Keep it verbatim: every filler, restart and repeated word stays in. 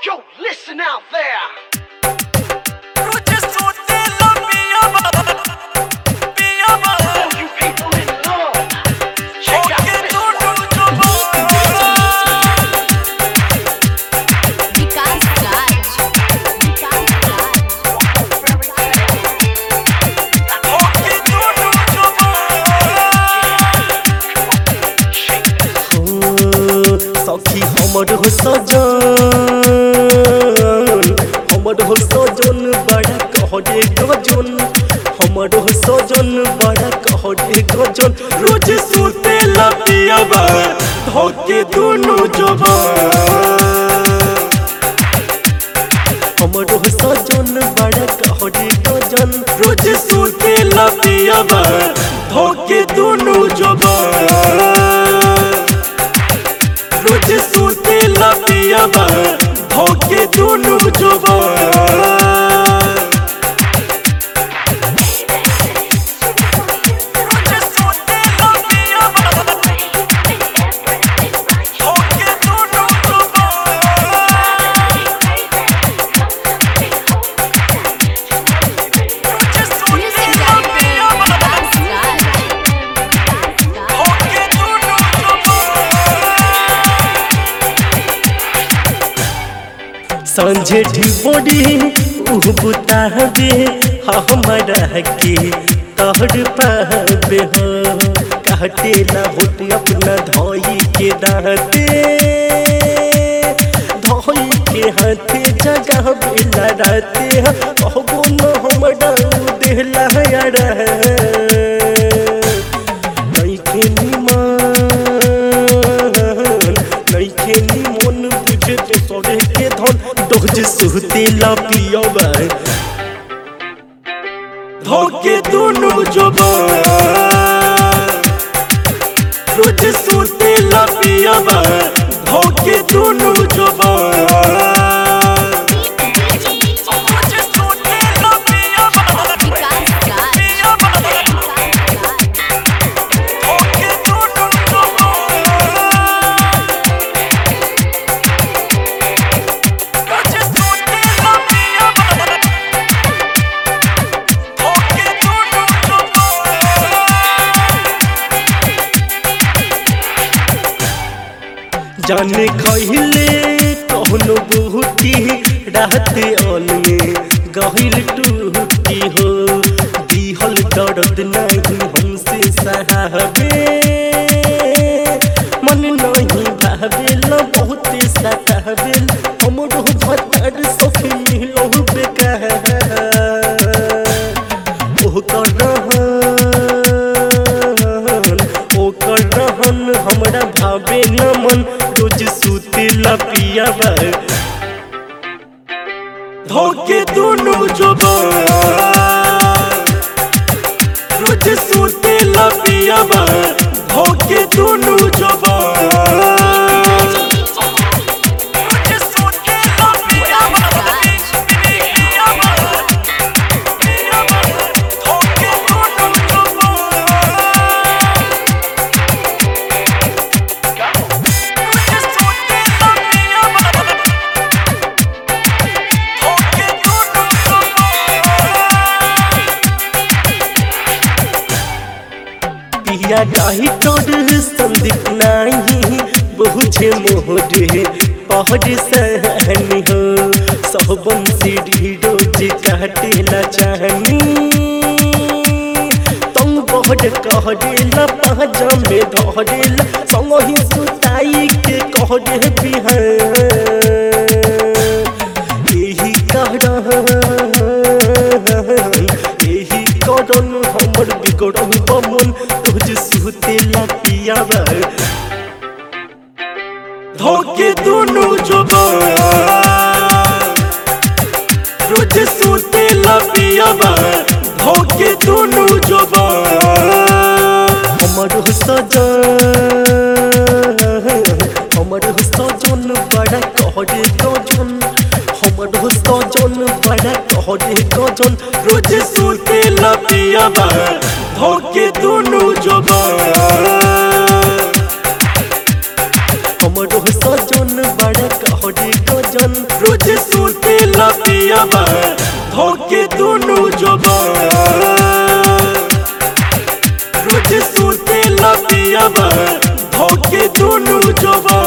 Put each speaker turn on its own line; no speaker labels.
Yo, listen out there. All you people in love, check out this
विकास राज विकास
सखी हमर हो सजन हमर हो सजन बड़ा कहरे गजन हमर हो सजन बड़ा कहरे गजन रोज सुते लपियाबा धोके दोनों जबान हमर हो सजन बड़ा कहरे गजन रोज सुते लपियाबा धोके दोनों जबान रोज सुते लपियाबा धोके दोनों जबान संझे ढिबोड़ी उह बुता दे हमरा के तहर पाबे हो काटे ला होत अपना धोई के दाते धोई के हाथे जगह बेला राते कहबो न हमरा देहला यार नहीं के निमान नहीं के निमन बुझे तो सरे के धन रोज सुते लपियाबा धोके दोनों जबान रोज सुते लपियाबा धोके दोनों जबान जाने खहिले कहनो बहुती रात अलगे गहिल टूटी हो दिहल दर्द नहीं हमसे सहाबे मन नहीं भावेल बहुत सतावेल हमरो भतर सखी मिलो बेकार ओह कर ओ कर रहन हमरा भावे न मन रोज सुते लपियाबा धोके दोनों जबान रोज सुते लपियाबा धोके दोनों जबान पिया डाही तोड़ संदीप नाही बहुछे मोहरे पहर सहनी हो सहबन सीढ़ी रोज काटेला चाहनी तुम बहर कहरेला पाजा में धरेला संगही सुताई के कहरे बिहान यही कारण यही कारण हमर बिगड़ल बमन रोज सुते लपियाबा धोके दोनों जबान रोज सुते लपियाबा धोके दोनों जबान हमर हो सजन हमर हो सजन बड़ा कहरे गजन हमर हो सजन बड़ा कहरे गजन रोज सुते लपियाबा धोके दोनों जबान हमर हो सजन बड़ा कहरे गजन। रोज सोते लपियाबा धोके दोनों जबान रोज सोते लपियाबा धोके दोनों जबान